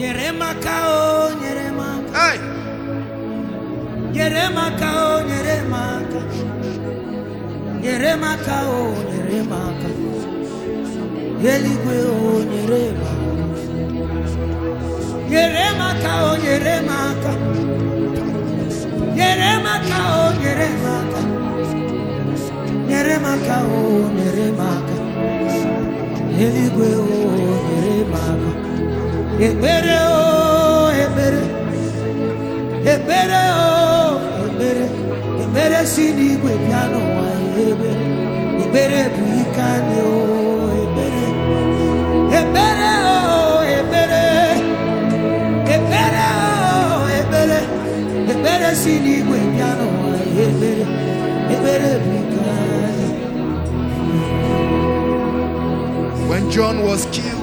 Yeremaka, Hey. Yeremaka, Yeremaka, Yeremaka, Yeligwe, Yeremaka, Yeremaka, Yeremaka, Yeremaka, Yeremaka, Yeremaka, Yeligwe, Yeremaka, Ebere, Ebere, Ebere, Ebere, Ebere, Sidi, Piano, Ebere, Ebere, Picani, Ebere, Ebere, Ebere, Ebere, Ebere, Ebere, Sidi, Piano, Ebere, Ebere, Picani. When John was killed,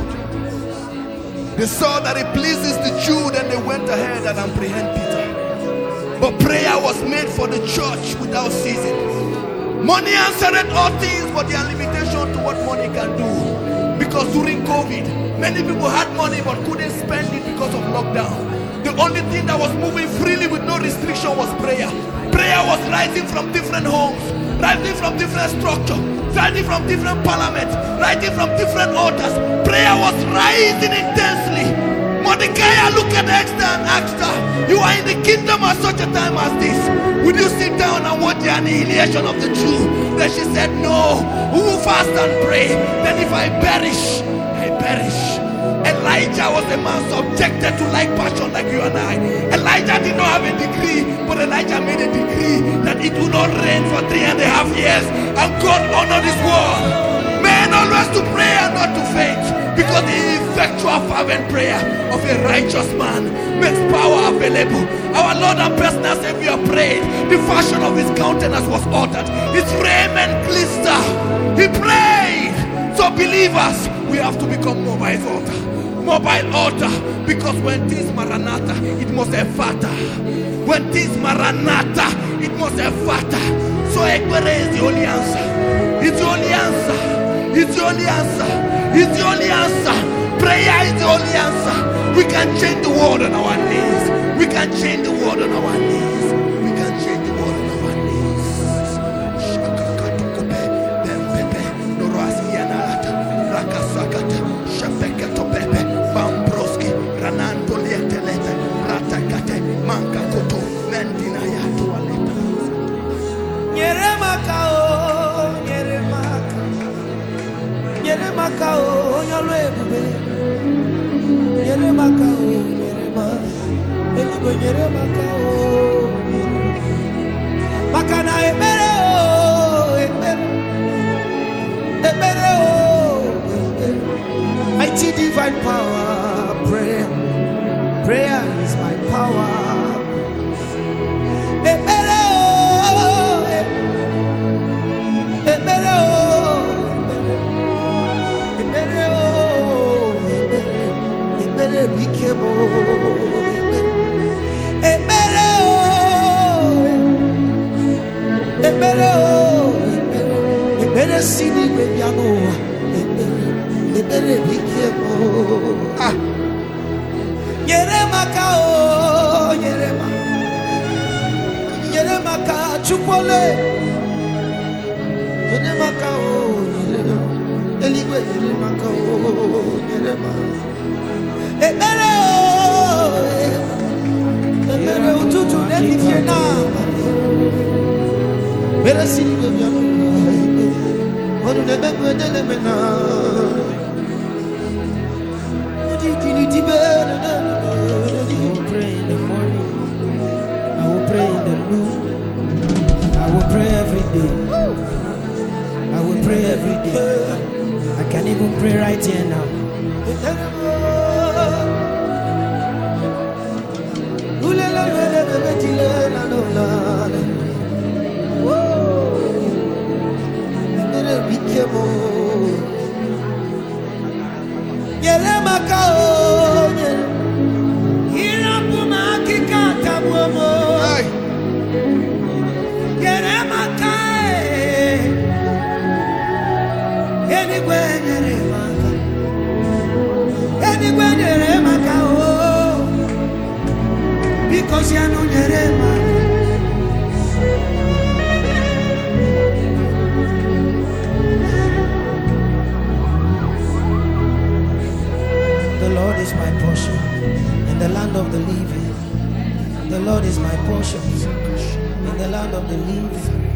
they saw that it pleases the Jew, then they went ahead and apprehended Peter. But prayer was made for the church without ceasing. Money answered all things, but there are limitations to what money can do. Because during COVID, many people had money but couldn't spend it because of lockdown. The only thing that was moving freely with no restriction was prayer. Prayer was rising from different homes, rising from different structures, rising from different parliaments, rising from different altars. Prayer was rising intensely. Mordecai looked at Esther and asked her, "You are in the kingdom at such a time as this. Will you sit down and watch the annihilation of the Jew?" Then she said, "No, we will fast and pray. Then if I perish, I perish." Elijah was a man subjected to like passion like you and I. Elijah did not have a degree, but Elijah made a decree that it will not rain for 3.5 years, and God honored his word. Men always to pray and not to faint, because the effectual fervent prayer of a righteous man makes power available. Our Lord and personal Savior prayed. The fashion of his countenance was altered. His raiment glistered. He prayed. So believers, we have to become mobile altar. Mobile altar, because when things maranatha, it must have fata. When things maranatha, it must have fata. So Ekwere is the only answer. It's the only answer. It's the only answer. It's the only answer. Prayer is the only answer. We can change the world on our knees. We can change the world on our knees. We can change the world on our knees. Shakakatukupe, Bempepe, Norasianata, Rakasakata, Shapekatopepe, Bambroski, Rananto Lietelete, Ratakate, Mankakoto, Mendinayatu Aleta. Yeremaka, Yeremaka, Yeremaka, Yolwebe, Yeremaka, Yeremaka, Yeremaka, Makana Ebere, Ebere, mighty divine power, prayer, prayer is my power. Ebere, Ebere, Ebere, Bikemo, Ebere, Ebere, Ebere, Sidi, Bebiano, Ebere, Bikemo. Yeremaka, Yeremaka, Yeremaka, Chupole, Yeremaka, Yeremaka, Eligwe, Yeremaka, Yeremaka. Ebere, Ebere, Ututu, Nefifiena, Ebere, Sidi, Bebiano, Onu Nebebe, Delemena, I will pray in the morning. I will pray in the noon. I will pray every day. I will pray every day. I can even pray right here now. Anywhere, because ya no nyerema. The Lord is my portion in the land of the living. The Lord is my portion in the land of the living.